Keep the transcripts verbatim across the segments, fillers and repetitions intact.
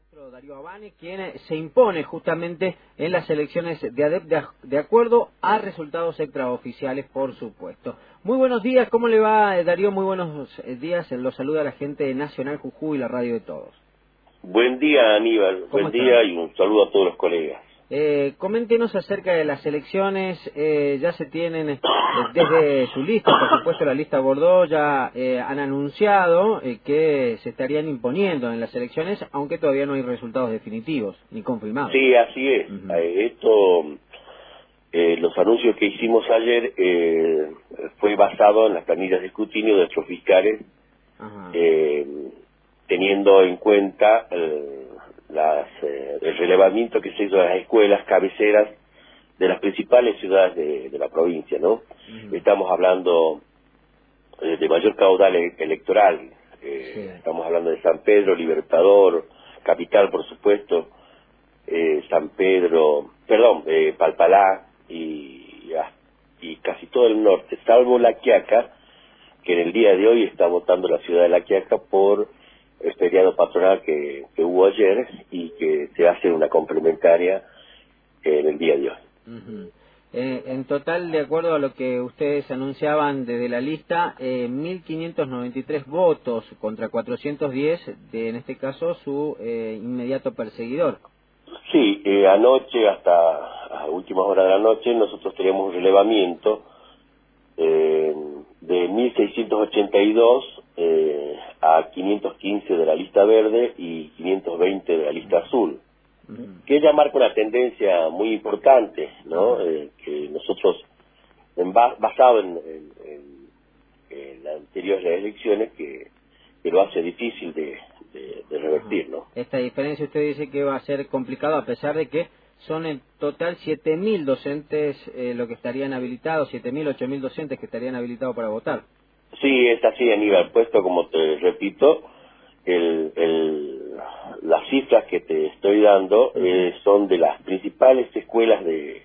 Darío Abane, quien se impone justamente en las elecciones de ADEP de, de acuerdo a resultados extraoficiales, por supuesto. Muy buenos días, ¿cómo le va, Darío? Muy buenos días, los saluda la gente de Nacional Jujuy, la radio de todos. Buen día, Aníbal, buen está? día y un saludo a todos los colegas. Eh, coméntenos acerca de las elecciones, eh, ya se tienen eh, desde su lista, por supuesto la lista Bordeaux, ya eh, han anunciado eh, que se estarían imponiendo en las elecciones, aunque todavía no hay resultados definitivos ni confirmados. Sí, así es. Uh-huh. eh, esto, eh, los anuncios que hicimos ayer eh, fue basado en las planillas de escrutinio de nuestros fiscales, Ajá. eh, teniendo en cuenta eh, las, eh, el relevamiento que se hizo de las escuelas cabeceras de las principales ciudades de, de la provincia, ¿no? Uh-huh. Estamos hablando eh, de mayor caudal e- electoral, eh, Sí. estamos hablando de San Pedro, Libertador, Capital, por supuesto, eh, San Pedro, perdón, eh, Palpalá y, y casi todo el norte, salvo La Quiaca, que en el día de hoy está votando la ciudad de La Quiaca por el feriado patronal que, que hubo ayer y que se hace una complementaria en el día de hoy. Uh-huh. Eh, en total, de acuerdo a lo que ustedes anunciaban desde la lista, eh, mil quinientos noventa y tres votos contra cuatrocientos diez de, en este caso, su eh, inmediato perseguidor. Sí, eh, anoche, hasta a últimas horas de la noche, nosotros teníamos un relevamiento eh, de mil seiscientos ochenta y dos eh, a quinientos quince de la lista verde y quinientos veinte de la lista azul. Uh-huh. Que ya marca una tendencia muy importante, ¿no? Uh-huh. Eh, que nosotros, en ba basado en, en, en, en las anteriores elecciones, que, que lo hace difícil de, de, de revertir, ¿no? Esta diferencia usted dice que va a ser complicado, a pesar de que son en total siete mil docentes eh, lo que estarían habilitados, siete mil, ocho mil docentes que estarían habilitados para votar. Sí, es así, Aníbal, puesto como te repito, el, el, las cifras que te estoy dando eh, son de las principales escuelas de,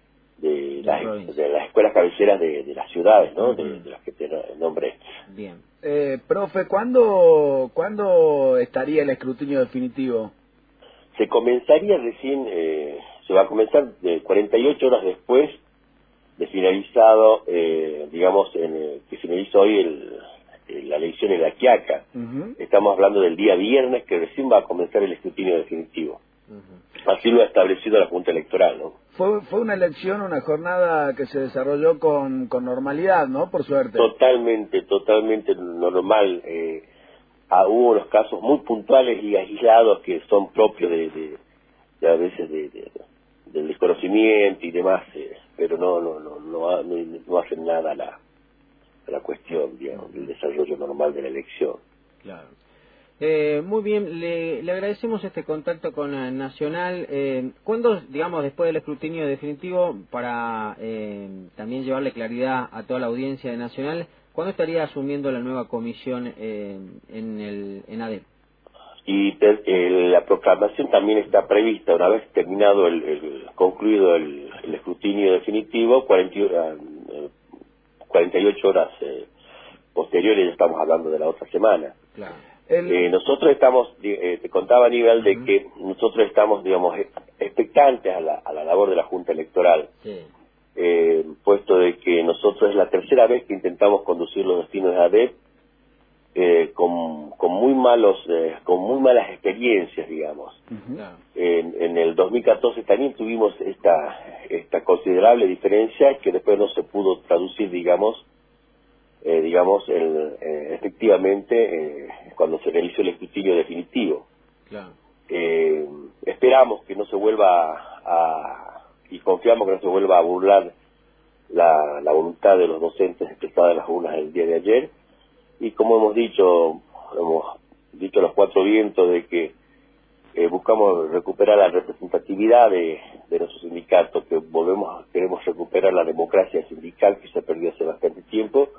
de, las, de las escuelas cabeceras de, de las ciudades, ¿no? Uh-huh. de, de las que te nombré. Bien. Eh, profe, ¿cuándo, ¿cuándo estaría el escrutinio definitivo? Se comenzaría recién, eh, se va a comenzar de cuarenta y ocho horas después de finalizado, eh, digamos, en, eh, que finalizó hoy el, el, la elección en La Quiaca. Uh-huh. Estamos hablando del día viernes, que recién va a comenzar el escrutinio definitivo. Uh-huh. Así lo ha establecido la Junta Electoral, ¿no? Fue, fue una elección, una jornada que se desarrolló con, con normalidad, ¿no? Por suerte. Totalmente, totalmente normal. Eh, ah, hubo unos casos muy puntuales y aislados que son propios de, de, de a veces de, de, del desconocimiento y demás, eh, pero no no no no, no, no hacen nada a la, a la cuestión, digamos, del desarrollo normal de la elección. Claro. Eh, muy bien, le, le agradecemos este contacto con eh, Nacional. Eh, ¿Cuándo, digamos, después del escrutinio definitivo, para eh, también llevarle claridad a toda la audiencia de Nacional, cuándo estaría asumiendo la nueva comisión eh, en el en ADEP? Y te, eh, la proclamación también está prevista, una vez terminado, el, el concluido el, el escrutinio definitivo, cuarenta, eh, cuarenta y ocho horas eh, posteriores, ya estamos hablando de la otra semana. Claro. El... Eh, nosotros estamos, eh, te contaba a nivel de uh-huh. que nosotros estamos, digamos, expectantes a la, a la labor de la Junta Electoral, sí. eh, puesto de que nosotros es la tercera vez que intentamos conducir los destinos de ADEP, eh, con, con muy malos, eh, con muy malas experiencias, digamos. Uh-huh. En, en el dos mil catorce también tuvimos esta, esta considerable diferencia que después no se pudo traducir, digamos, Eh, digamos, el, eh, efectivamente, eh, cuando se realizó el escrutinio definitivo. Claro. Eh, esperamos que no se vuelva a, a, y confiamos que no se vuelva a burlar la, la voluntad de los docentes expresada en las urnas el día de ayer, y como hemos dicho, hemos dicho a los cuatro vientos de que eh, buscamos recuperar la representatividad de, de nuestro sindicato, que volvemos, queremos recuperar la democracia sindical que se perdió hace bastante tiempo.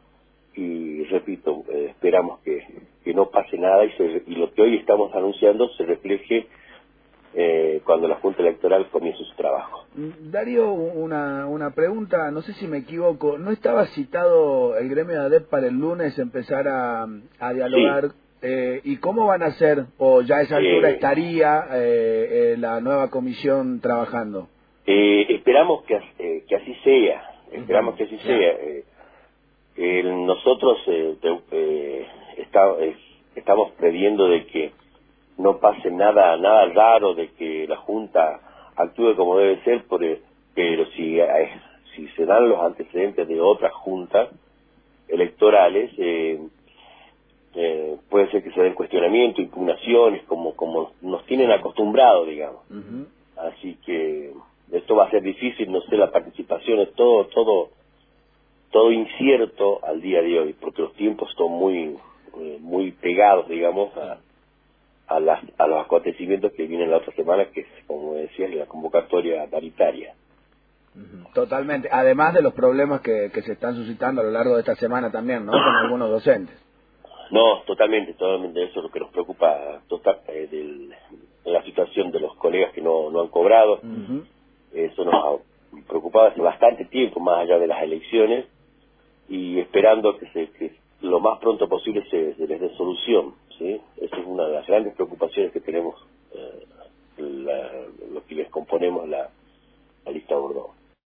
Y repito, eh, esperamos que, que no pase nada y, se, y lo que hoy estamos anunciando se refleje eh, cuando la Junta Electoral comience su trabajo. Darío, una, una pregunta, no sé si me equivoco, ¿no estaba citado el gremio de ADEP para el lunes empezar a, a dialogar sí. Eh, ¿Y cómo van a hacer, o ya a esa altura eh, estaría eh, eh, la nueva comisión trabajando? Eh, esperamos que, eh, que así sea, esperamos uh-huh. que así Claro. sea. Eh, eh, nosotros eh, te, eh, está, eh, estamos previendo de que no pase nada nada raro, de que la Junta actúe como debe ser, por, eh, pero si, eh, si se dan los antecedentes de otras juntas electorales, eh, eh, puede ser que se den cuestionamientos, impugnaciones, como, como nos tienen acostumbrados, digamos. Uh-huh. Así que esto va a ser difícil, no sé, la participación es todo, todo, todo incierto al día de hoy, porque los tiempos son muy, eh, muy pegados, digamos, a, a, las, a los acontecimientos que vienen la otra semana, que es, como decía, la convocatoria paritaria. Totalmente, además de los problemas que, que se están suscitando a lo largo de esta semana también, ¿no? Con algunos docentes. No, totalmente, totalmente, eso es lo que nos preocupa, total, eh, del, de la situación de los colegas que no, no han cobrado. Uh-huh. Eso nos ha preocupado hace bastante tiempo, más allá de las elecciones, y esperando que, se, que lo más pronto posible se, se les dé solución, ¿sí? Esa es una de las grandes preocupaciones que tenemos, eh, la, los que les componemos la, la lista Bordó.